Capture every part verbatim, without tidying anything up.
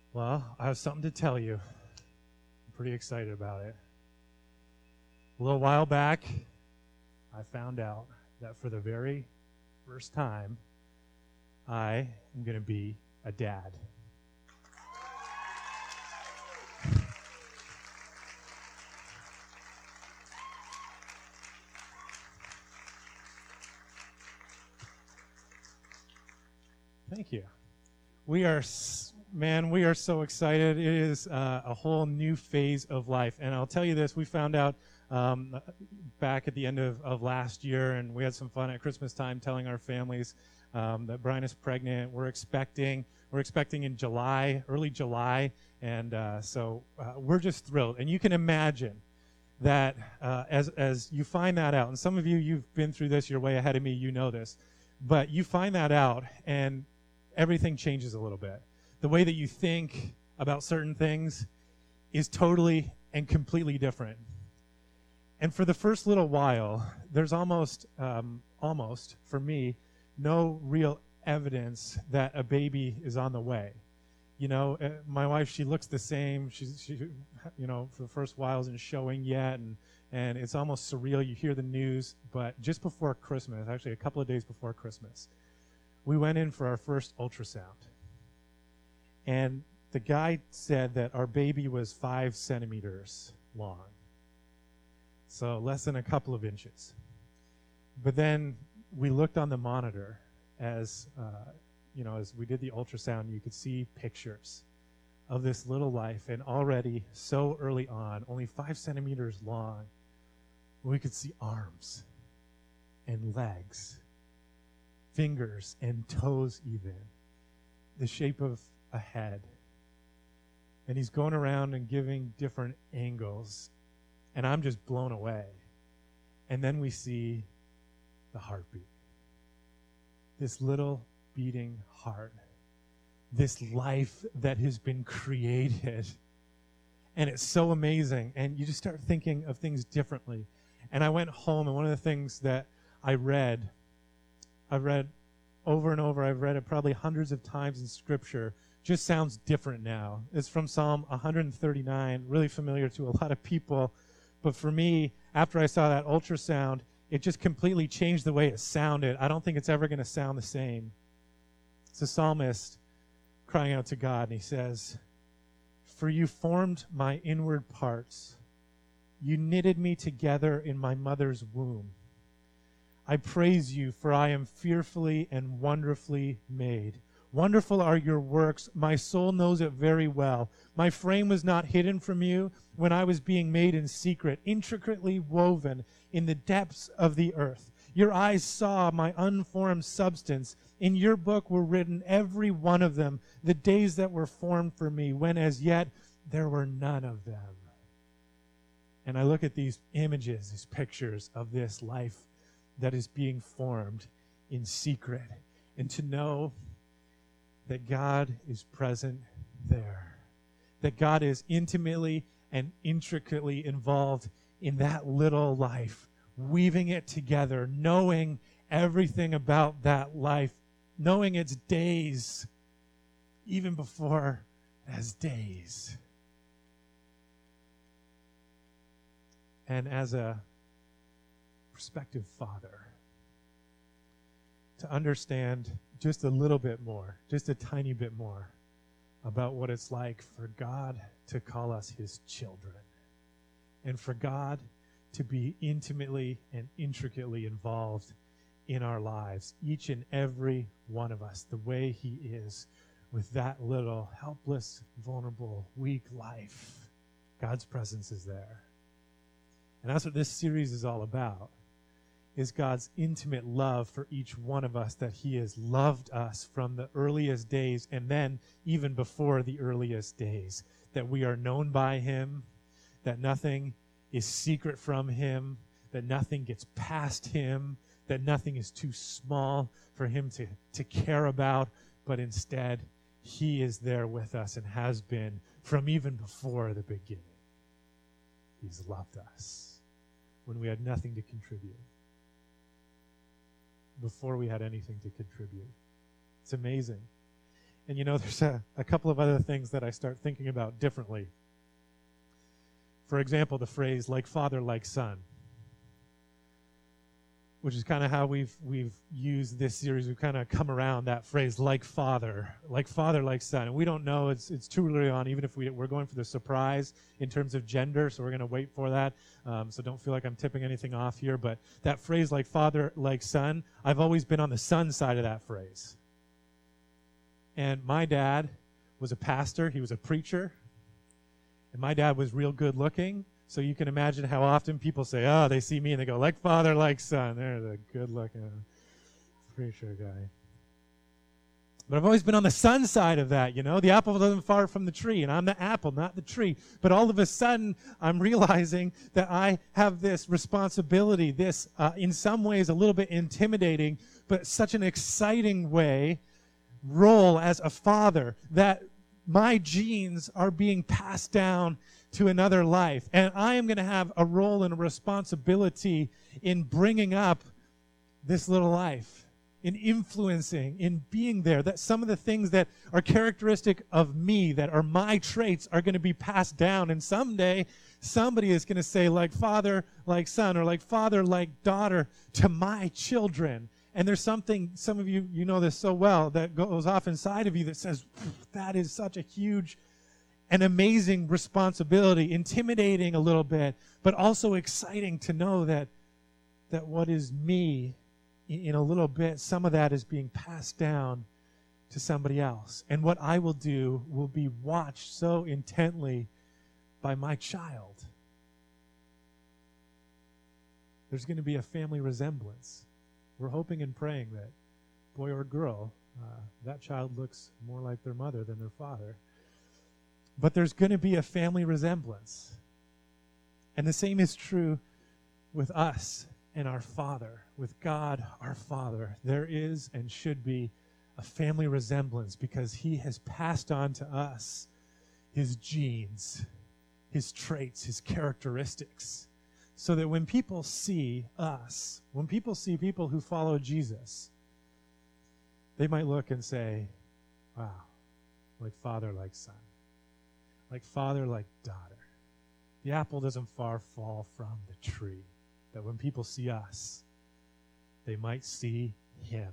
Well, I have something to tell you. I'm pretty excited about it. A little while back, I found out that for the very first time, I am going to be a dad. Thank you. We are, man, we are so excited. It is uh, a whole new phase of life. And I'll tell you this, we found out um, back at the end of, of last year, and we had some fun at Christmas time telling our families um, that Brian is pregnant. We're expecting, we're expecting in July, early July. And uh, so uh, we're just thrilled. And you can imagine that uh, as, as you find that out, and some of you, you've been through this, you're way ahead of me, you know this, but you find that out, and everything changes a little bit. The way that you think about certain things is totally and completely different. And for the first little while, there's almost, um, almost, for me, no real evidence that a baby is on the way. You know, uh, my wife, she looks the same. She's, she, you know, for the first while isn't showing yet, and, and it's almost surreal. You hear the news, but just before Christmas, actually a couple of days before Christmas, we went in for our first ultrasound. And the guy said that our baby was five centimeters long. So less than a couple of inches. But then we looked on the monitor as, uh, you know, as we did the ultrasound, you could see pictures of this little life. And already so early on, only five centimeters long, we could see arms and legs, fingers and toes even, the shape of a head. And he's going around and giving different angles, and I'm just blown away. And then we see the heartbeat. This little beating heart. This life that has been created. And it's so amazing. And you just start thinking of things differently. And I went home, and one of the things that I read I've read over and over. I've read it probably hundreds of times in Scripture. Just sounds different now. It's from Psalm one thirty-nine, really familiar to a lot of people. But for me, after I saw that ultrasound, it just completely changed the way it sounded. I don't think it's ever going to sound the same. It's a psalmist crying out to God, and he says, "For you formed my inward parts. You knitted me together in my mother's womb. I praise you, for I am fearfully and wonderfully made. Wonderful are your works. My soul knows it very well. My frame was not hidden from you when I was being made in secret, intricately woven in the depths of the earth. Your eyes saw my unformed substance. In your book were written, every one of them, the days that were formed for me, when as yet there were none of them." And I look at these images, these pictures of this life that is being formed in secret, and to know that God is present there, that God is intimately and intricately involved in that little life, weaving it together, knowing everything about that life, knowing its days, even before it has days. And as a prospective father, to understand just a little bit more, just a tiny bit more about what it's like for God to call us his children, and for God to be intimately and intricately involved in our lives, each and every one of us, the way he is with that little helpless, vulnerable, weak life. God's presence is there. And that's what this series is all about, is God's intimate love for each one of us, that he has loved us from the earliest days, and then even before the earliest days, that we are known by him, that nothing is secret from him, that nothing gets past him, that nothing is too small for him to, to care about, but instead he is there with us and has been from even before the beginning. He's loved us when we had nothing to contribute, before we had anything to contribute. It's amazing. And you know, there's a, a couple of other things that I start thinking about differently. For example, the phrase, like father, like son, which is kind of how we've we've used this series. We've kind of come around that phrase, like father, like father, like son. And we don't know, it's it's too early on, even if we, we're going for the surprise in terms of gender, so we're going to wait for that. Um, so don't feel like I'm tipping anything off here. But that phrase, like father, like son, I've always been on the son side of that phrase. And my dad was a pastor. He was a preacher. And my dad was real good looking. So you can imagine how often people say, oh, they see me and they go, like father, like son. They're the good looking preacher guy. But I've always been on the son side of that, you know. The apple doesn't fall from the tree, and I'm the apple, not the tree. But all of a sudden, I'm realizing that I have this responsibility, this, uh, in some ways, a little bit intimidating, but such an exciting way, role as a father, that my genes are being passed down to another life. And I am going to have a role and a responsibility in bringing up this little life, in influencing, in being there. That some of the things that are characteristic of me, that are my traits, are going to be passed down. And someday, somebody is going to say, like father, like son, or like father, like daughter, to my children. And there's something, some of you, you know this so well, that goes off inside of you that says, that is such a huge and amazing responsibility, intimidating a little bit, but also exciting to know that that what is me, in a little bit, some of that is being passed down to somebody else. And what I will do will be watched so intently by my child. There's going to be a family resemblance. We're hoping and praying that, boy or girl, uh, that child looks more like their mother than their father. But there's going to be a family resemblance. And the same is true with us and our Father, with God, our Father. There is and should be a family resemblance because he has passed on to us his genes, his traits, his characteristics. So that when people see us, when people see people who follow Jesus, they might look and say, wow, like father, like son. Like father, like daughter. The apple doesn't far fall from the tree. That when people see us, they might see him.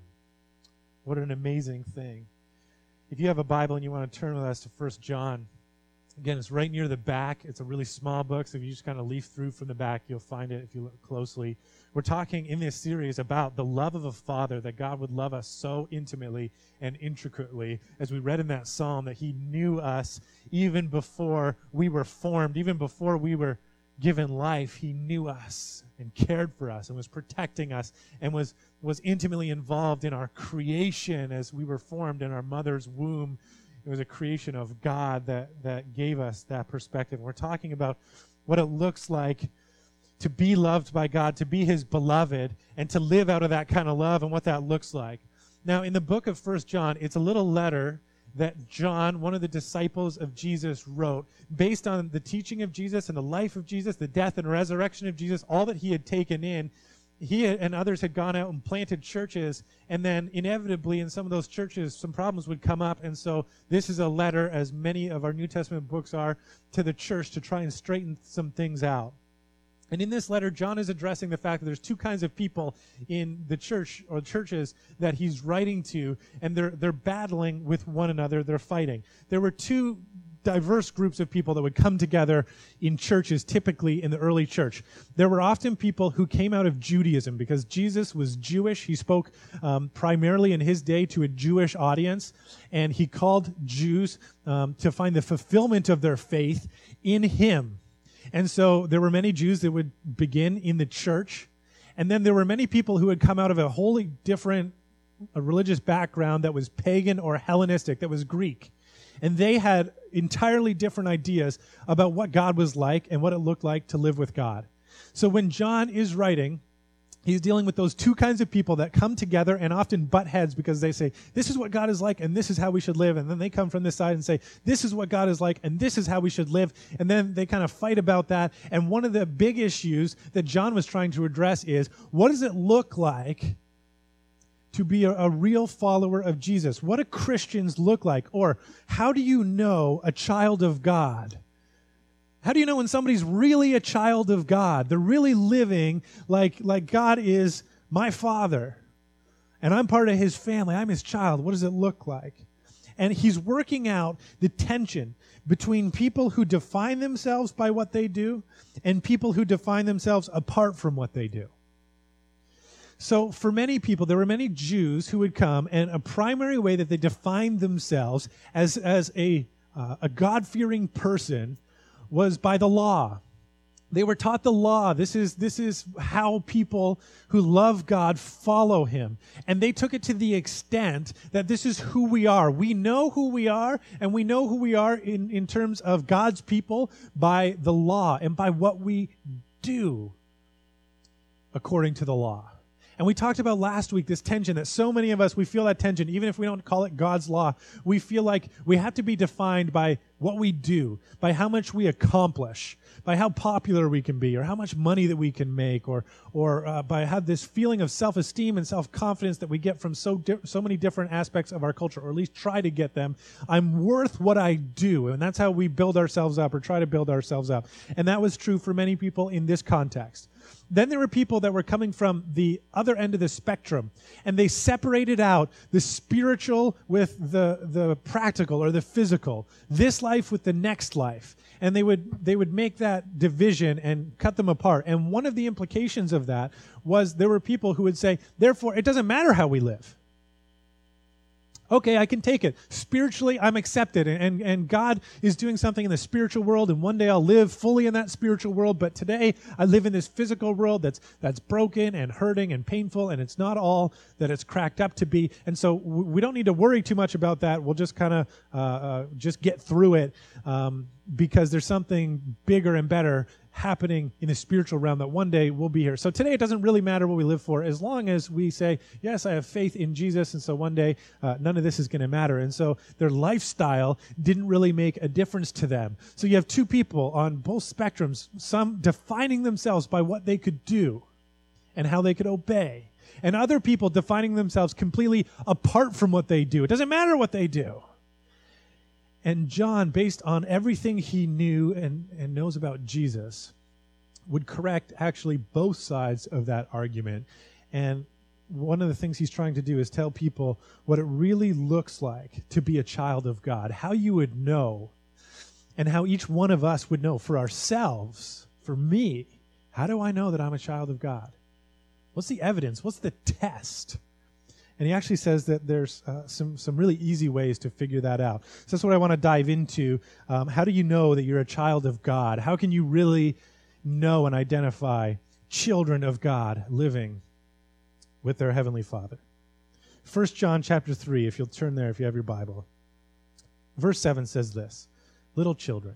What an amazing thing. If you have a Bible and you want to turn with us to First John, again, it's right near the back. It's a really small book, so if you just kind of leaf through from the back, you'll find it if you look closely. We're talking in this series about the love of a father, that God would love us so intimately and intricately, as we read in that psalm, that he knew us even before we were formed, even before we were given life. He knew us and cared for us and was protecting us and was, was intimately involved in our creation as we were formed in our mother's womb. It was a creation of God that, that gave us that perspective. We're talking about what it looks like to be loved by God, to be his beloved, and to live out of that kind of love and what that looks like. Now, in the book of First John, it's a little letter that John, one of the disciples of Jesus, wrote based on the teaching of Jesus and the life of Jesus, the death and resurrection of Jesus, all that he had taken in. He and others had gone out and planted churches, and then inevitably in some of those churches some problems would come up, and so this is a letter, as many of our New Testament books are, to the church to try and straighten some things out. And in this letter, John is addressing the fact that there's two kinds of people in the church or churches that he's writing to, and they're they're battling with one another, they're fighting. There were two diverse groups of people that would come together in churches, typically in the early church. There were often people who came out of Judaism because Jesus was Jewish. He spoke um, primarily in his day to a Jewish audience, and he called Jews um, to find the fulfillment of their faith in him. And so there were many Jews that would begin in the church, and then there were many people who had come out of a wholly different a religious background that was pagan or Hellenistic, that was Greek. And they had entirely different ideas about what God was like and what it looked like to live with God. So when John is writing, he's dealing with those two kinds of people that come together and often butt heads because they say, this is what God is like and this is how we should live. And then they come from this side and say, this is what God is like and this is how we should live. And then they kind of fight about that. And one of the big issues that John was trying to address is, what does it look like to be a, a real follower of Jesus? What do Christians look like? Or how do you know a child of God? How do you know when somebody's really a child of God? They're really living like, like God is my Father, and I'm part of his family. I'm his child. What does it look like? And he's working out the tension between people who define themselves by what they do and people who define themselves apart from what they do. So for many people, there were many Jews who would come, and a primary way that they defined themselves as, as a, uh, a God-fearing person was by the law. They were taught the law. This is, this is how people who love God follow him. And they took it to the extent that this is who we are. We know who we are, and we know who we are in, in terms of God's people by the law and by what we do according to the law. And we talked about last week this tension that so many of us, we feel that tension, even if we don't call it God's law. We feel like we have to be defined by what we do, by how much we accomplish, by how popular we can be, or how much money that we can make, or or uh, by how this feeling of self-esteem and self-confidence that we get from so di- so many different aspects of our culture, or at least try to get them. I'm worth what I do, and that's how we build ourselves up or try to build ourselves up. And that was true for many people in this context. Then there were people that were coming from the other end of the spectrum, and they separated out the spiritual with the, the practical or the physical, this life with the next life. And they would they would make that division and cut them apart. And one of the implications of that was there were people who would say, therefore, it doesn't matter how we live. Okay, I can take it. Spiritually, I'm accepted, and, and, and God is doing something in the spiritual world, and one day I'll live fully in that spiritual world, but today I live in this physical world that's that's broken and hurting and painful, and it's not all that it's cracked up to be, and so w- we don't need to worry too much about that. We'll just kind of uh, uh, just get through it um, because there's something bigger and better happening in the spiritual realm that one day will be here. So today it doesn't really matter what we live for as long as we say, yes, I have faith in Jesus, and so one day uh, none of this is going to matter. And so their lifestyle didn't really make a difference to them. So you have two people on both spectrums, some defining themselves by what they could do and how they could obey, and other people defining themselves completely apart from what they do. It doesn't matter what they do. And John, based on everything he knew and, and knows about Jesus, would correct actually both sides of that argument. And one of the things he's trying to do is tell people what it really looks like to be a child of God, how you would know, and how each one of us would know for ourselves, for me, how do I know that I'm a child of God? What's the evidence? What's the test? And he actually says that there's uh, some, some really easy ways to figure that out. So that's what I want to dive into. Um, how do you know that you're a child of God? How can you really know and identify children of God living with their Heavenly Father? First John chapter three, if you'll turn there if you have your Bible. Verse seven says this, little children.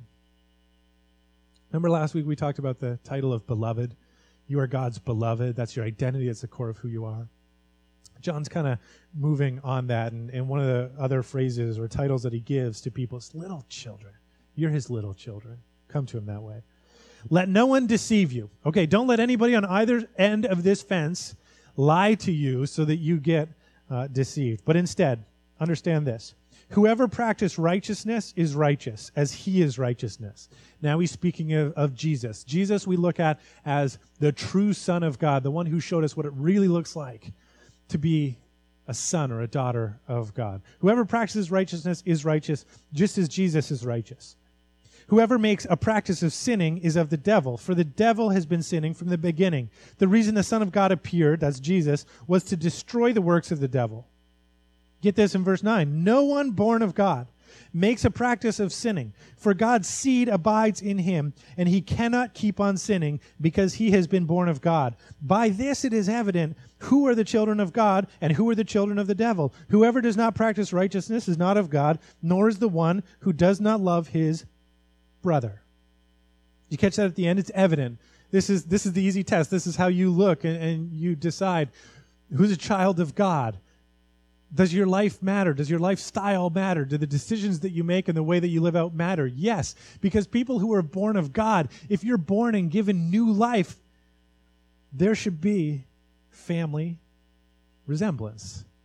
Remember last week we talked about the title of beloved? You are God's beloved. That's your identity. That's the core of who you are. John's kind of moving on that, and, and one of the other phrases or titles that he gives to people is little children. You're his little children. Come to him that way. Let no one deceive you. Okay, don't let anybody on either end of this fence lie to you so that you get uh, deceived. But instead, understand this. Whoever practices righteousness is righteous, as he is righteousness. Now he's speaking of, of Jesus. Jesus we look at as the true Son of God, the one who showed us what it really looks like to be a son or a daughter of God. Whoever practices righteousness is righteous, just as Jesus is righteous. Whoever makes a practice of sinning is of the devil, for the devil has been sinning from the beginning. The reason the Son of God appeared, that's Jesus, was to destroy the works of the devil. Get this in verse nine. No one born of God makes a practice of sinning, for God's seed abides in him, and he cannot keep on sinning because he has been born of God. By this it is evident who are the children of God and who are the children of the devil. Whoever does not practice righteousness is not of God, nor is the one who does not love his brother. You catch that at the end? It's evident. This is this is the easy test. This is how you look and, and you decide who's a child of God. Does your life matter? Does your lifestyle matter? Do the decisions that you make and the way that you live out matter? Yes, because people who are born of God, if you're born and given new life, there should be family resemblance.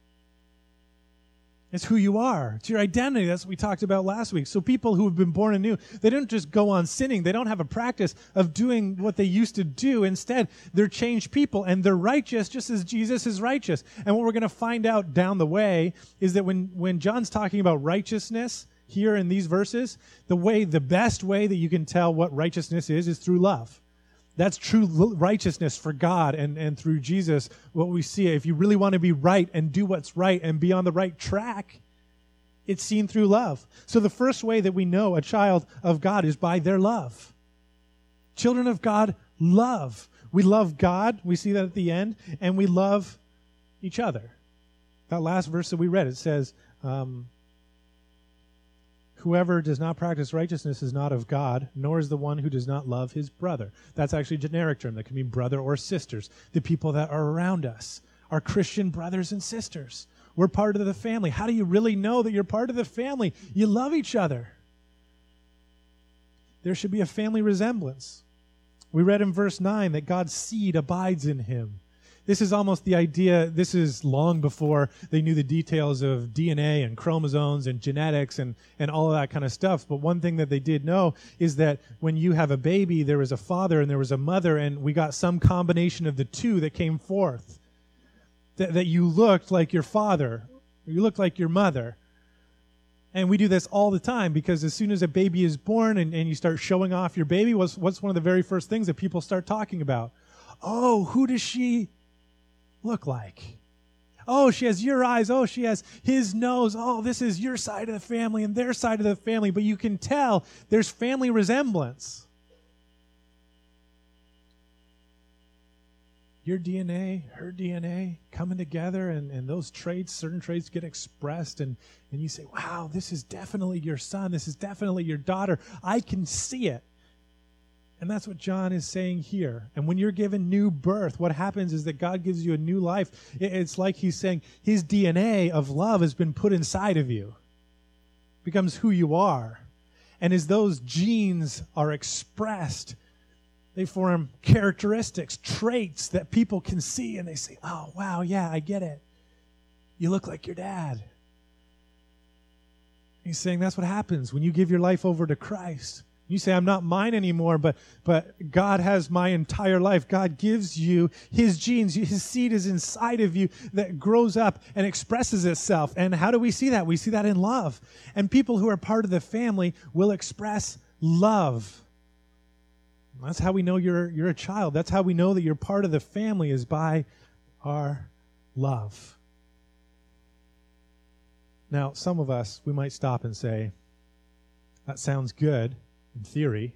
It's who you are. It's your identity. That's what we talked about last week. So people who have been born anew, they don't just go on sinning. They don't have a practice of doing what they used to do. Instead, they're changed people, and they're righteous just as Jesus is righteous. And what we're going to find out down the way is that when, when John's talking about righteousness here in these verses, the way, the best way that you can tell what righteousness is, is through love. That's true righteousness for God and, and through Jesus, what we see. If you really want to be right and do what's right and be on the right track, it's seen through love. So the first way that we know a child of God is by their love. Children of God love. We love God, we see that at the end, and we love each other. That last verse that we read, it says, um, whoever does not practice righteousness is not of God, nor is the one who does not love his brother. That's actually a generic term that can mean brother or sisters. The people that are around us are Christian brothers and sisters. We're part of the family. How do you really know that you're part of the family? You love each other. There should be a family resemblance. We read in verse nine that God's seed abides in him. This is almost the idea, this is long before they knew the details of D N A and chromosomes and genetics and, and all of that kind of stuff. But one thing that they did know is that when you have a baby, there was a father and there was a mother, and we got some combination of the two that came forth. That, that you looked like your father, you looked like your mother. And we do this all the time because as soon as a baby is born and, and you start showing off your baby, what's, what's one of the very first things that people start talking about? Oh, who does she look like? Oh, she has your eyes. Oh, she has his nose. Oh, this is your side of the family and their side of the family. But you can tell there's family resemblance. Your D N A, her D N A coming together, and, and those traits, certain traits get expressed, and, and you say, wow, this is definitely your son. This is definitely your daughter. I can see it. And that's what John is saying here. And when you're given new birth, what happens is that God gives you a new life. It's like he's saying his D N A of love has been put inside of you. It becomes who you are. And as those genes are expressed, they form characteristics, traits that people can see, and they say, oh, wow, yeah, I get it. You look like your dad. He's saying that's what happens when you give your life over to Christ. You say, I'm not mine anymore, but but God has my entire life. God gives you his genes. His seed is inside of you that grows up and expresses itself. And how do we see that? We see that in love. And people who are part of the family will express love. That's how we know you're you're a child. That's how we know that you're part of the family, is by our love. Now, some of us, we might stop and say, that sounds good. In theory,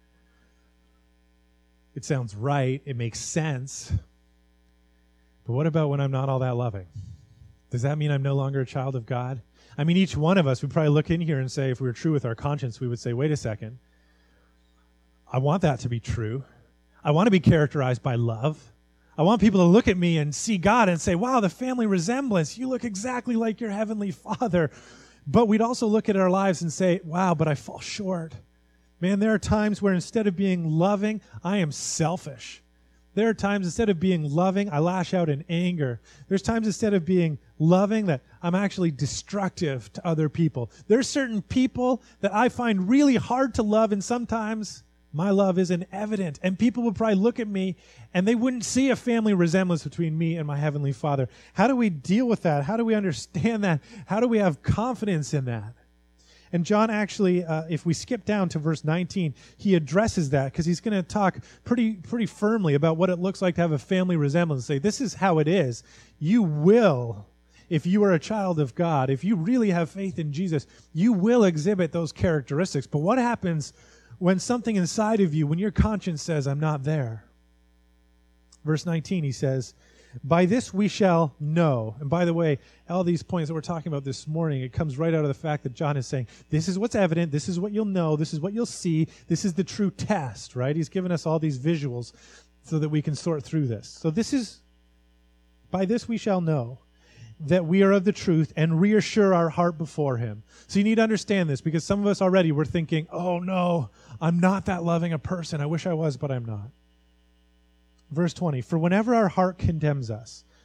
it sounds right, it makes sense, but what about when I'm not all that loving? Does that mean I'm no longer a child of God? I mean, each one of us would probably look in here and say, if we were true with our conscience, we would say, wait a second, I want that to be true. I want to be characterized by love. I want people to look at me and see God and say, wow, the family resemblance, you look exactly like your heavenly Father. But we'd also look at our lives and say, wow, but I fall short. Man, there are times where instead of being loving, I am selfish. There are times instead of being loving, I lash out in anger. There's times instead of being loving that I'm actually destructive to other people. There's certain people that I find really hard to love, and sometimes my love isn't evident. And people would probably look at me and they wouldn't see a family resemblance between me and my Heavenly Father. How do we deal with that? How do we understand that? How do we have confidence in that? And John actually, uh, if we skip down to verse nineteen, he addresses that because he's going to talk pretty pretty firmly about what it looks like to have a family resemblance. Say, this is how it is. You will, if you are a child of God, if you really have faith in Jesus, you will exhibit those characteristics. But what happens when something inside of you, when your conscience says, I'm not there? Verse nineteen, he says, by this we shall know. And by the way, all these points that we're talking about this morning, it comes right out of the fact that John is saying, this is what's evident, this is what you'll know, this is what you'll see, this is the true test, right? He's given us all these visuals so that we can sort through this. So this is, by this we shall know that we are of the truth and reassure our heart before him. So you need to understand this, because some of us already were thinking, oh no, I'm not that loving a person. I wish I was, but I'm not. Verse twenty, for whenever our heart condemns us,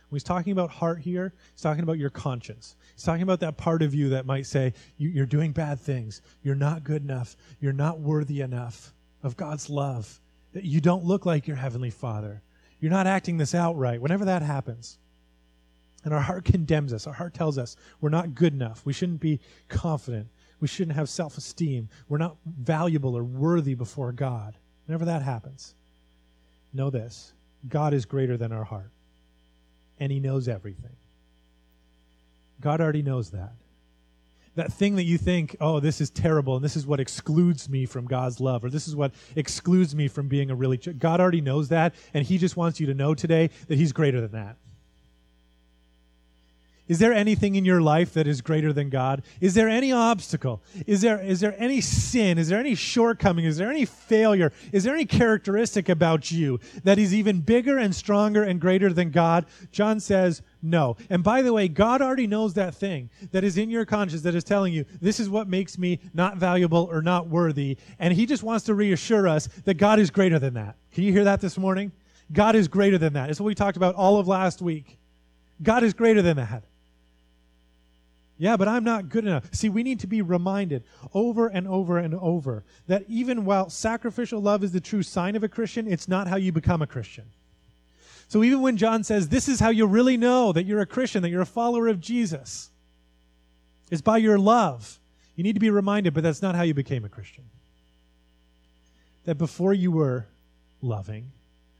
When he's talking about heart here, he's talking about your conscience. He's talking about that part of you that might say, you, you're doing bad things. You're not good enough. You're not worthy enough of God's love. That you don't look like your Heavenly Father. You're not acting this out right. Whenever that happens, and our heart condemns us, our heart tells us we're not good enough. We shouldn't be confident. We shouldn't have self-esteem. We're not valuable or worthy before God. Whenever that happens, know this. God is greater than our heart. And he knows everything. God already knows that. That thing that you think, oh, this is terrible, and this is what excludes me from God's love, or this is what excludes me from being a really... Ch-. God already knows that, and he just wants you to know today that he's greater than that. Is there anything in your life that is greater than God? Is there any obstacle? Is there is there any sin? Is there any shortcoming? Is there any failure? Is there any characteristic about you that is even bigger and stronger and greater than God? John says no. And by the way, God already knows that thing that is in your conscience that is telling you, this is what makes me not valuable or not worthy. And he just wants to reassure us that God is greater than that. Can you hear that this morning? God is greater than that. It's what we talked about all of last week. God is greater than that. Yeah, but I'm not good enough. See, we need to be reminded over and over and over that even while sacrificial love is the true sign of a Christian, it's not how you become a Christian. So even when John says, this is how you really know that you're a Christian, that you're a follower of Jesus, it's by your love. You need to be reminded, but that's not how you became a Christian. That before you were loving,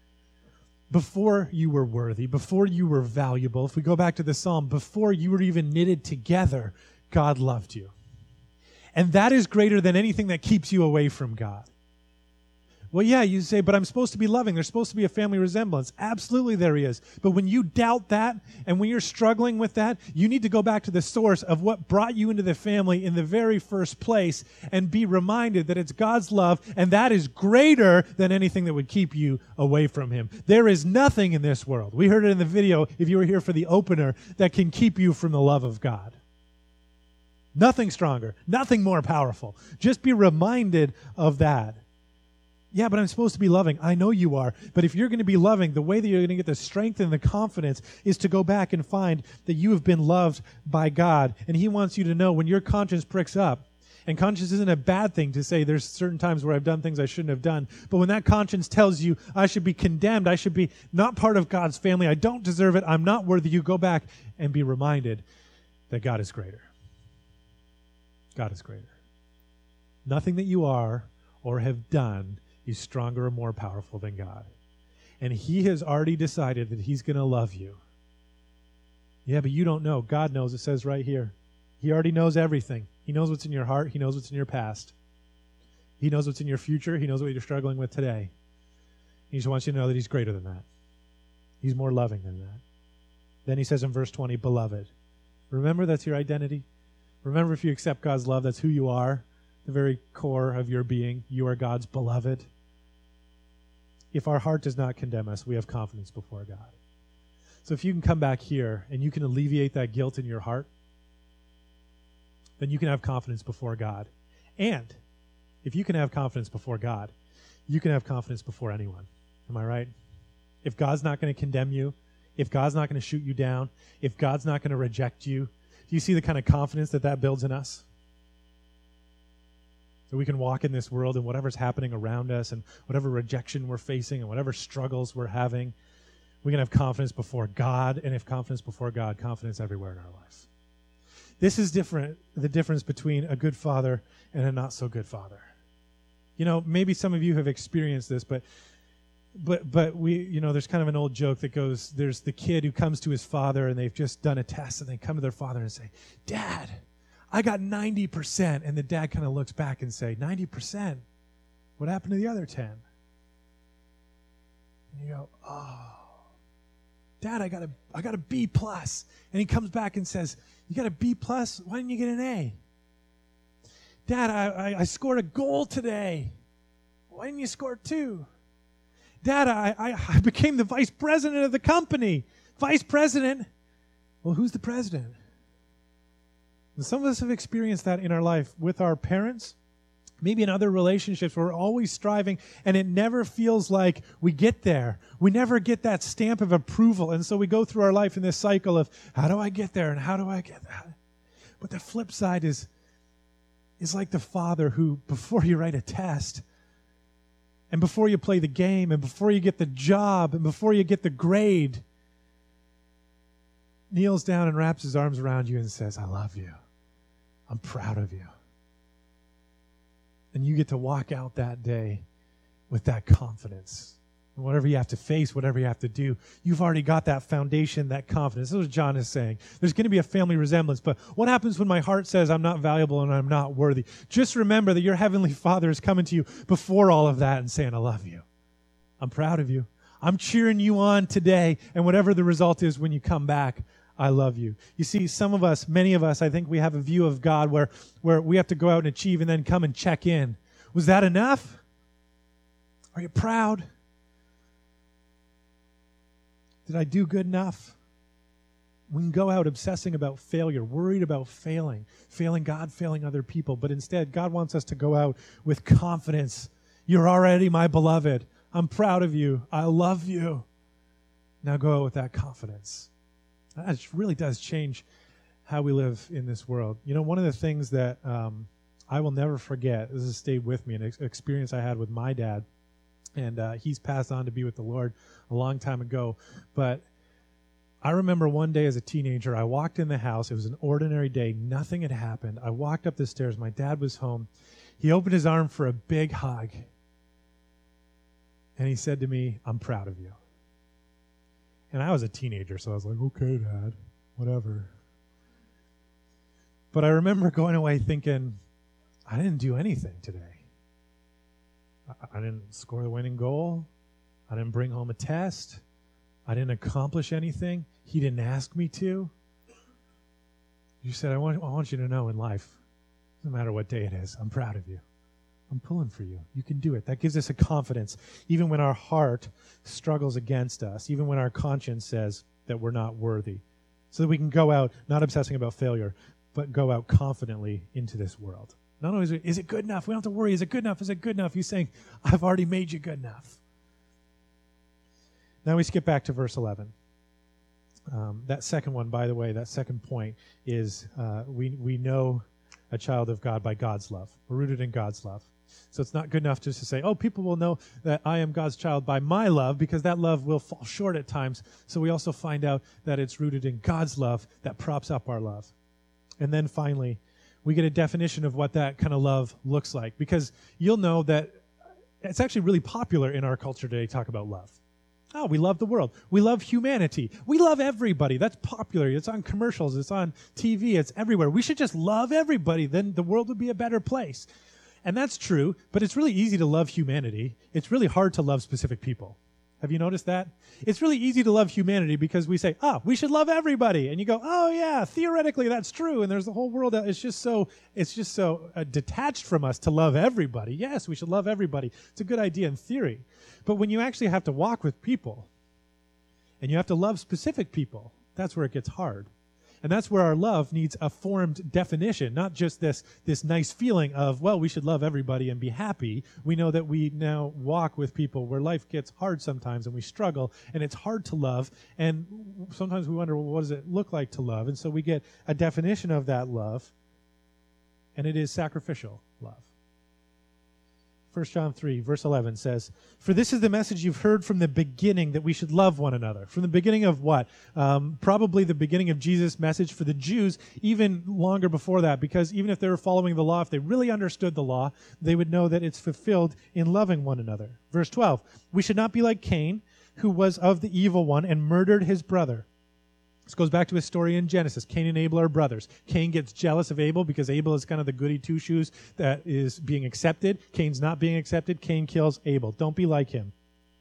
before you were worthy, before you were valuable, if we go back to the psalm, before you were even knitted together, God loved you. And that is greater than anything that keeps you away from God. Well, yeah, you say, but I'm supposed to be loving. There's supposed to be a family resemblance. Absolutely there is. But when you doubt that, and when you're struggling with that, you need to go back to the source of what brought you into the family in the very first place and be reminded that it's God's love, and that is greater than anything that would keep you away from him. There is nothing in this world, we heard it in the video if you were here for the opener, that can keep you from the love of God. Nothing stronger, nothing more powerful. Just be reminded of that. Yeah, but I'm supposed to be loving. I know you are. But if you're going to be loving, the way that you're going to get the strength and the confidence is to go back and find that you have been loved by God. And he wants you to know when your conscience pricks up, and conscience isn't a bad thing to say there's certain times where I've done things I shouldn't have done. But when that conscience tells you I should be condemned, I should be not part of God's family, I don't deserve it, I'm not worthy, you go back and be reminded that God is greater. God is greater. Nothing that you are or have done is stronger or more powerful than God. And he has already decided that he's going to love you. Yeah, but you don't know. God knows. It says right here. He already knows everything. He knows what's in your heart. He knows what's in your past. He knows what's in your future. He knows what you're struggling with today. He just wants you to know that he's greater than that. He's more loving than that. Then he says in verse twenty, beloved. Remember that's your identity. Remember if you accept God's love, that's who you are. The very core of your being, you are God's beloved. If our heart does not condemn us, we have confidence before God. So if you can come back here and you can alleviate that guilt in your heart, then you can have confidence before God. And if you can have confidence before God, you can have confidence before anyone. Am I right? If God's not going to condemn you, if God's not going to shoot you down, if God's not going to reject you, do you see the kind of confidence that that builds in us? So we can walk in this world and whatever's happening around us and whatever rejection we're facing and whatever struggles we're having, we can have confidence before God, and if confidence before God, confidence everywhere in our life. This is different, the difference between a good father and a not so good father. You know, maybe some of you have experienced this, but but but we, you know, there's kind of an old joke that goes, there's the kid who comes to his father and they've just done a test and they come to their father and say, Dad, I got ninety percent. And the dad kind of looks back and say, ninety percent? What happened to the other ten? And you go, oh, Dad, I got a, I got a B plus. And he comes back and says, you got a B plus? Why didn't you get an A? Dad, I, I, I scored a goal today. Why didn't you score two? Dad, I, I, I became the vice president of the company. Vice president? Well, who's the president? And some of us have experienced that in our life with our parents, Maybe in other relationships, we're always striving, and it never feels like we get there. We never get that stamp of approval, and so we go through our life in this cycle of, how do I get there, and how do I get that? But the flip side is, is like the father who, before you write a test, and before you play the game, and before you get the job, and before you get the grade, kneels down and wraps his arms around you and says, I love you. I'm proud of you. And you get to walk out that day with that confidence. Whatever you have to face, whatever you have to do, you've already got that foundation, that confidence. This is what John is saying. There's going to be a family resemblance, but what happens when my heart says I'm not valuable and I'm not worthy? Just remember that your heavenly Father is coming to you before all of that and saying, I love you. I'm proud of you. I'm cheering you on today, and whatever the result is when you come back, I love you. You see, some of us, many of us, I think we have a view of God where, where we have to go out and achieve and then come and check in. Was that enough? Are you proud? Did I do good enough? We can go out obsessing about failure, worried about failing, failing God, failing other people. But instead, God wants us to go out with confidence. You're already my beloved. I'm proud of you. I love you. Now go out with that confidence. That really does change how we live in this world. You know, one of the things that um, I will never forget, this has stayed with me, an ex- experience I had with my dad, and uh, he's passed on to be with the Lord a long time ago. But I remember one day as a teenager, I walked in the house. It was an ordinary day. Nothing had happened. I walked up the stairs. My dad was home. He opened his arm for a big hug, and he said to me, I'm proud of you. And I was a teenager, so I was like, okay, Dad, whatever. But I remember going away thinking, I didn't do anything today. I, I didn't score the winning goal. I didn't bring home a test. I didn't accomplish anything. He didn't ask me to. You said, I want, I want you to know in life, no matter what day it is, I'm proud of you. I'm pulling for you. You can do it. That gives us a confidence, even when our heart struggles against us, even when our conscience says that we're not worthy, so that we can go out, not obsessing about failure, but go out confidently into this world. Not only is it, is it good enough? We don't have to worry. Is it good enough? Is it good enough? He's saying, I've already made you good enough. Now we skip back to verse eleven. Um, that second one, by the way, that second point is uh, we, we know a child of God by God's love. We're rooted in God's love. So it's not good enough just to say, oh, people will know that I am God's child by my love, because that love will fall short at times. So we also find out that it's rooted in God's love that props up our love. And then finally, we get a definition of what that kind of love looks like, because you'll know that it's actually really popular in our culture today to talk about love. Oh, we love the world. We love humanity. We love everybody. That's popular. It's on commercials. It's on T V. It's everywhere. We should just love everybody. Then the world would be a better place. And that's true, but it's really easy to love humanity. It's really hard to love specific people. Have you noticed that? It's really easy to love humanity because we say, oh, we should love everybody. And you go, oh, yeah, theoretically that's true. And there's the whole world. It's just so, it's just so uh, detached from us to love everybody. Yes, we should love everybody. It's a good idea in theory. But when you actually have to walk with people and you have to love specific people, that's where it gets hard. And that's where our love needs a formed definition, not just this, this nice feeling of, well, we should love everybody and be happy. We know that we now walk with people where life gets hard sometimes and we struggle and it's hard to love. And sometimes we wonder, well, what does it look like to love? And so we get a definition of that love, and it is sacrificial love. First John three, verse eleven says, for this is the message you've heard from the beginning, that we should love one another. From the beginning of what? Um, probably the beginning of Jesus' message for the Jews, even longer before that, because even if they were following the law, if they really understood the law, they would know that it's fulfilled in loving one another. Verse twelve, we should not be like Cain, who was of the evil one and murdered his brother. This goes back to his story in Genesis. Cain and Abel are brothers. Cain gets jealous of Abel because Abel is kind of the goody two-shoes that is being accepted. Cain's not being accepted. Cain kills Abel. Don't be like him.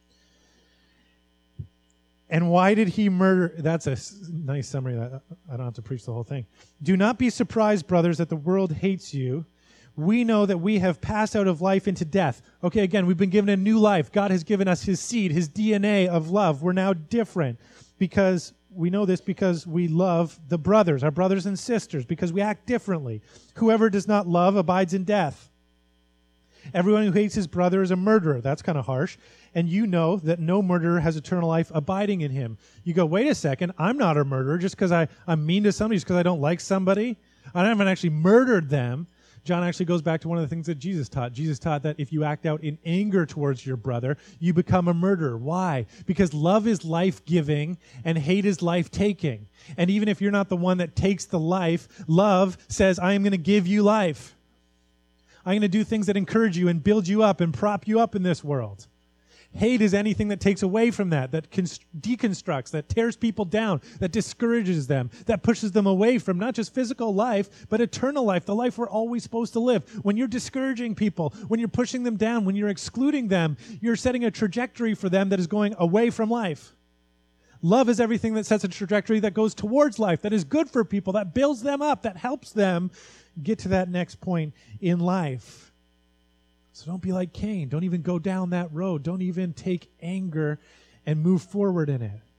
And why did he murder? That's a nice summary. That I don't have to preach the whole thing. Do not be surprised, brothers, that the world hates you. We know that we have passed out of life into death. Okay, again, we've been given a new life. God has given us his seed, his D N A of love. We're now different because we know this because we love the brothers, our brothers and sisters, because we act differently. Whoever does not love abides in death. Everyone who hates his brother is a murderer. That's kind of harsh. And you know that no murderer has eternal life abiding in him. You go, wait a second, I'm not a murderer just because I'm mean to somebody, just because I don't like somebody. I haven't actually murdered them. John actually goes back to one of the things that Jesus taught. Jesus taught that if you act out in anger towards your brother, you become a murderer. Why? Because love is life-giving and hate is life-taking. And even if you're not the one that takes the life, love says, I am going to give you life. I'm going to do things that encourage you and build you up and prop you up in this world. Hate is anything that takes away from that, that const- deconstructs, that tears people down, that discourages them, that pushes them away from not just physical life, but eternal life, the life we're always supposed to live. When you're discouraging people, when you're pushing them down, when you're excluding them, you're setting a trajectory for them that is going away from life. Love is everything that sets a trajectory that goes towards life, that is good for people, that builds them up, that helps them get to that next point in life. So don't be like Cain. Don't even go down that road. Don't even take anger and move forward in it.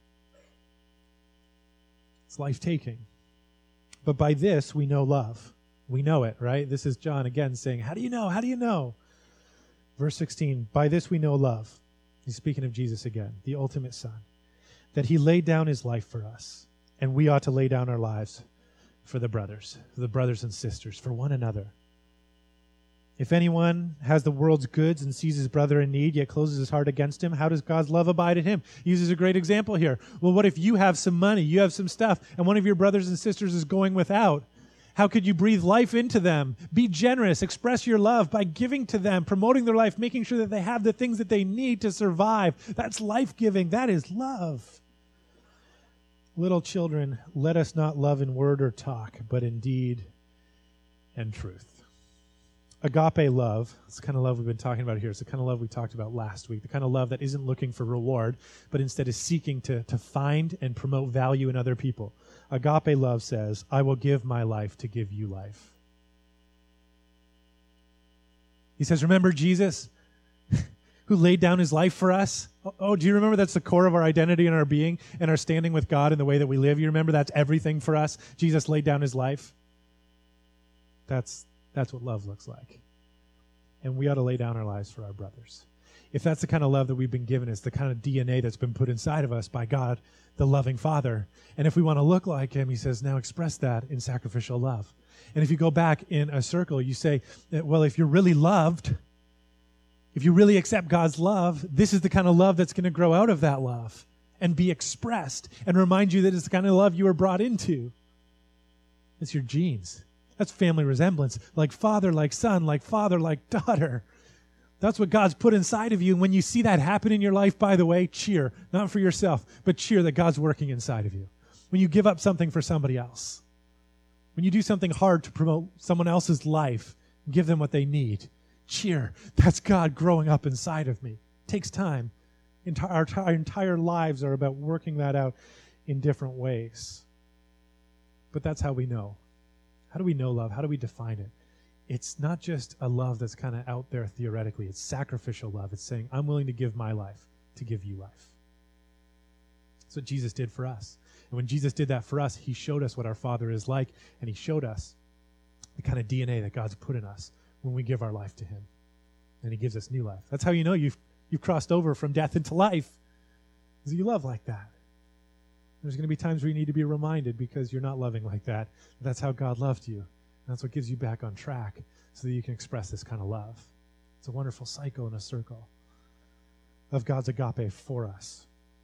It's life-taking. But by this, we know love. We know it, right? This is John again saying, how do you know? How do you know? Verse sixteen, by this we know love. He's speaking of Jesus again, the ultimate Son, that he laid down his life for us, and we ought to lay down our lives for the brothers, for the brothers and sisters, for one another. If anyone has the world's goods and sees his brother in need, yet closes his heart against him, how does God's love abide in him? He uses a great example here. Well, what if you have some money, you have some stuff, and one of your brothers and sisters is going without? How could you breathe life into them? Be generous, express your love by giving to them, promoting their life, making sure that they have the things that they need to survive. That's life-giving. That is love. Little children, let us not love in word or talk, but in deed and truth. Agape love, it's the kind of love we've been talking about here. It's the kind of love we talked about last week, the kind of love that isn't looking for reward, but instead is seeking to, to find and promote value in other people. Agape love says, I will give my life to give you life. He says, remember Jesus who laid down his life for us? Oh, oh, do you remember that's the core of our identity and our being and our standing with God in the way that we live? You remember that's everything for us? Jesus laid down his life. That's That's what love looks like. And we ought to lay down our lives for our brothers. If that's the kind of love that we've been given, it's the kind of D N A that's been put inside of us by God, the loving Father. And if we want to look like him, he says, now express that in sacrificial love. And if you go back in a circle, you say, well, if you're really loved, if you really accept God's love, this is the kind of love that's going to grow out of that love and be expressed and remind you that it's the kind of love you were brought into. It's your genes. That's family resemblance, like father, like son, like father, like daughter. That's what God's put inside of you. And when you see that happen in your life, by the way, cheer, not for yourself, but cheer that God's working inside of you. When you give up something for somebody else, when you do something hard to promote someone else's life, give them what they need, cheer. That's God growing up inside of me. It takes time. Our, our entire lives are about working that out in different ways. But that's how we know. How do we know love? How do we define it? It's not just a love that's kind of out there theoretically. It's sacrificial love. It's saying, I'm willing to give my life to give you life. That's what Jesus did for us. And when Jesus did that for us, he showed us what our Father is like, and he showed us the kind of D N A that God's put in us when we give our life to him. And he gives us new life. That's how you know you've, you've crossed over from death into life, because you love like that. There's going to be times where you need to be reminded because you're not loving like that. That's how God loved you. And that's what gives you back on track so that you can express this kind of love. It's a wonderful cycle and a circle of God's agape for us.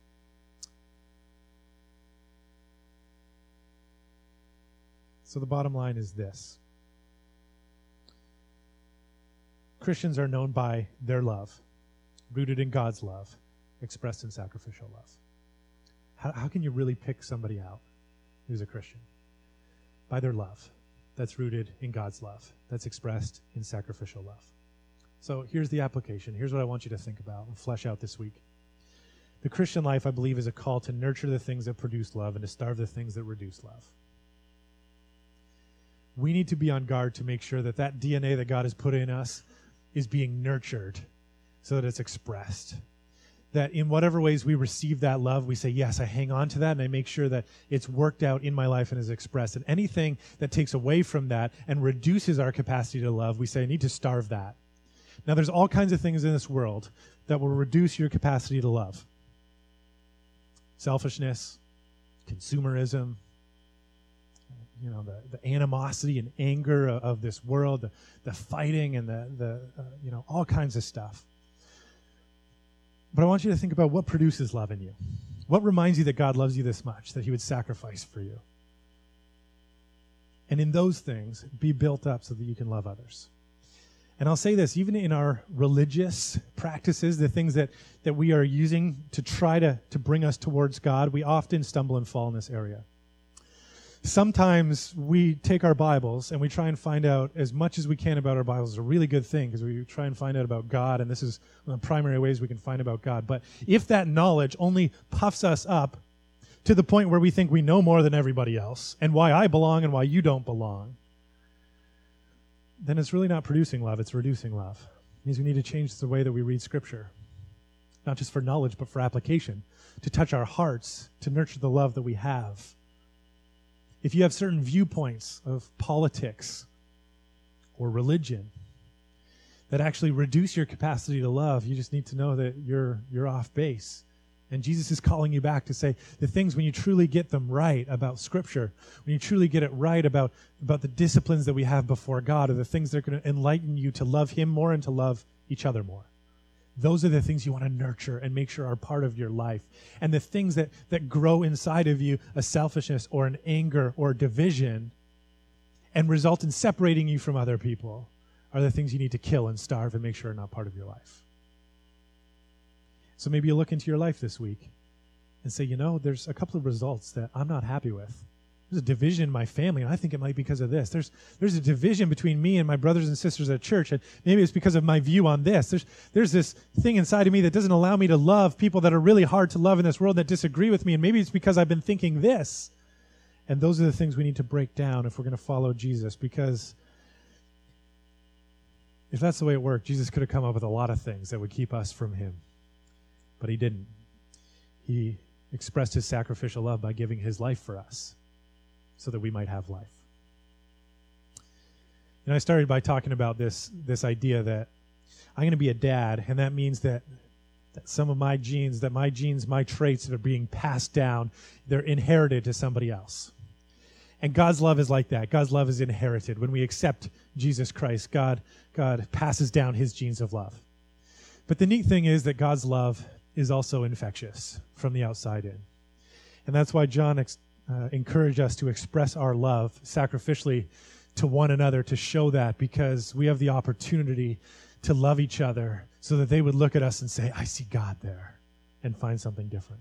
So the bottom line is this. Christians are known by their love, rooted in God's love, expressed in sacrificial love. How, how can you really pick somebody out who's a Christian? By their love that's rooted in God's love, that's expressed in sacrificial love. So here's the application. Here's what I want you to think about and flesh out this week. The Christian life, I believe, is a call to nurture the things that produce love and to starve the things that reduce love. We need to be on guard to make sure that that D N A that God has put in us is being nurtured so that it's expressed. That in whatever ways we receive that love, we say, yes, I hang on to that, and I make sure that it's worked out in my life and is expressed. And anything that takes away from that and reduces our capacity to love, we say, I need to starve that. Now, there's all kinds of things in this world that will reduce your capacity to love. Selfishness, consumerism, you know, the, the animosity and anger of, of this world, the, the fighting and the, the uh, you know, all kinds of stuff. But I want you to think about what produces love in you. What reminds you that God loves you this much, that he would sacrifice for you? And in those things, be built up so that you can love others. And I'll say this, even in our religious practices, the things that, that we are using to try to, to bring us towards God, we often stumble and fall in this area. Sometimes we take our Bibles and we try and find out as much as we can about our Bibles. It's a really good thing because we try and find out about God, and this is one of the primary ways we can find about God. But if that knowledge only puffs us up to the point where we think we know more than everybody else and why I belong and why you don't belong, then it's really not producing love, it's reducing love. It means we need to change the way that we read Scripture, not just for knowledge, but for application, to touch our hearts, to nurture the love that we have. If you have certain viewpoints of politics or religion that actually reduce your capacity to love, you just need to know that you're you're off base. And Jesus is calling you back to say the things when you truly get them right about Scripture, when you truly get it right about, about the disciplines that we have before God, are the things that are going to enlighten you to love him more and to love each other more. Those are the things you want to nurture and make sure are part of your life. And the things that, that grow inside of you, a selfishness or an anger or division, and result in separating you from other people, are the things you need to kill and starve and make sure are not part of your life. So maybe you look into your life this week and say, you know, there's a couple of results that I'm not happy with. There's a division in my family, and I think it might be because of this. There's there's a division between me and my brothers and sisters at church, and maybe it's because of my view on this. There's there's this thing inside of me that doesn't allow me to love people that are really hard to love in this world that disagree with me, and maybe it's because I've been thinking this. And those are the things we need to break down if we're going to follow Jesus, because if that's the way it worked, Jesus could have come up with a lot of things that would keep us from him. But he didn't. He expressed his sacrificial love by giving his life for us so that we might have life. And I started by talking about this, this idea that I'm going to be a dad, and that means that, that some of my genes, that my genes, my traits that are being passed down, they're inherited to somebody else. And God's love is like that. God's love is inherited. When we accept Jesus Christ, God, God passes down his genes of love. But the neat thing is that God's love is also infectious from the outside in. And that's why John ex- uh, encouraged us to express our love sacrificially to one another, to show that, because we have the opportunity to love each other so that they would look at us and say, I see God there, and find something different.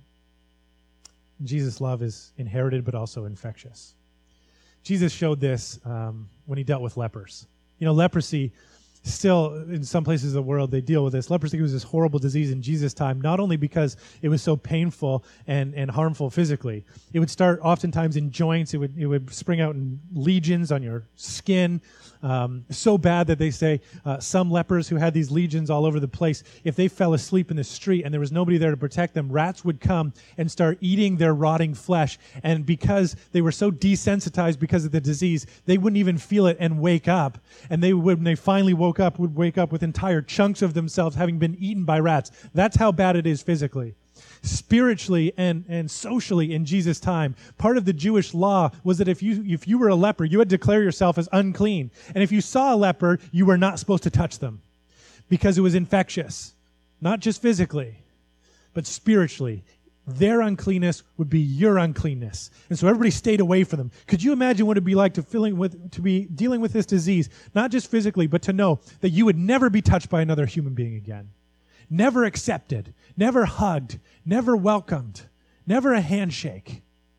Jesus' love is inherited but also infectious. Jesus showed this um, when he dealt with lepers. You know, leprosy, still in some places of the world, they deal with this. Leprosy was this horrible disease in Jesus' time, not only because it was so painful and, and harmful physically. It would start oftentimes in joints. It would, it would spring out in legions on your skin. Um, so bad that they say uh, some lepers who had these legions all over the place, if they fell asleep in the street and there was nobody there to protect them, rats would come and start eating their rotting flesh. And because they were so desensitized because of the disease, they wouldn't even feel it and wake up. And they would, when they finally woke up, would wake up with entire chunks of themselves having been eaten by rats. That's how bad it is physically. Spiritually and, and socially in Jesus' time, part of the Jewish law was that if you if you were a leper, you had to declare yourself as unclean. And if you saw a leper, you were not supposed to touch them because it was infectious. Not just physically, but spiritually. Their uncleanness would be your uncleanness. And so everybody stayed away from them. Could you imagine what it'd be like to feeling with to be dealing with this disease, not just physically, but to know that you would never be touched by another human being again? Never accepted, never hugged, never welcomed, never a handshake.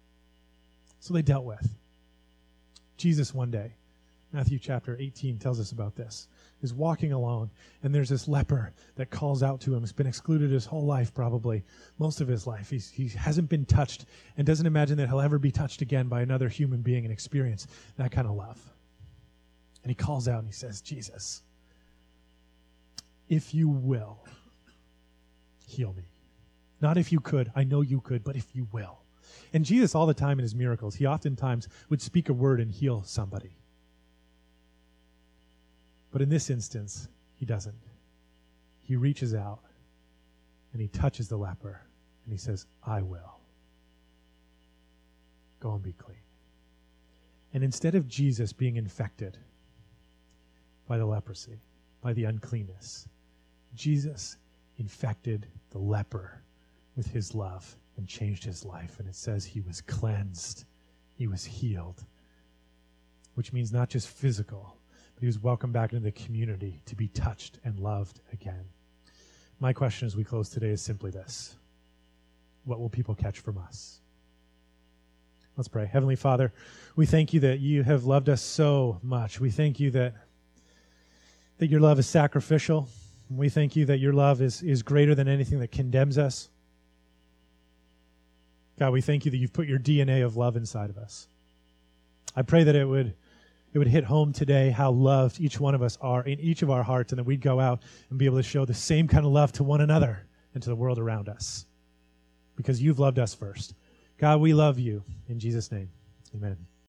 So they dealt with. Jesus one day, Matthew chapter eighteen tells us about this, is walking alone, and there's this leper that calls out to him. He's been excluded his whole life, probably, most of his life. He's, he hasn't been touched and doesn't imagine that he'll ever be touched again by another human being and experience that kind of love. And he calls out and he says, Jesus, if you will, heal me. Not if you could. I know you could, but if you will. And Jesus, all the time in his miracles, he oftentimes would speak a word and heal somebody. But in this instance, he doesn't. he reaches out and he touches the leper and he says, I will. Go and be clean. And instead of Jesus being infected by the leprosy, by the uncleanness, Jesus infected the leper with his love and changed his life. And it says he was cleansed. He was healed, which means not just physical, but he was welcomed back into the community to be touched and loved again. My question as we close today is simply this: what will people catch from us? Let's pray. Heavenly Father, we thank you that you have loved us so much. We thank you that, that your love is sacrificial. We thank you that your love is, is greater than anything that condemns us. God, we thank you that you've put your D N A of love inside of us. I pray that it would it would hit home today how loved each one of us are in each of our hearts, and that we'd go out and be able to show the same kind of love to one another and to the world around us, because you've loved us first. God, we love you. In Jesus' name, amen.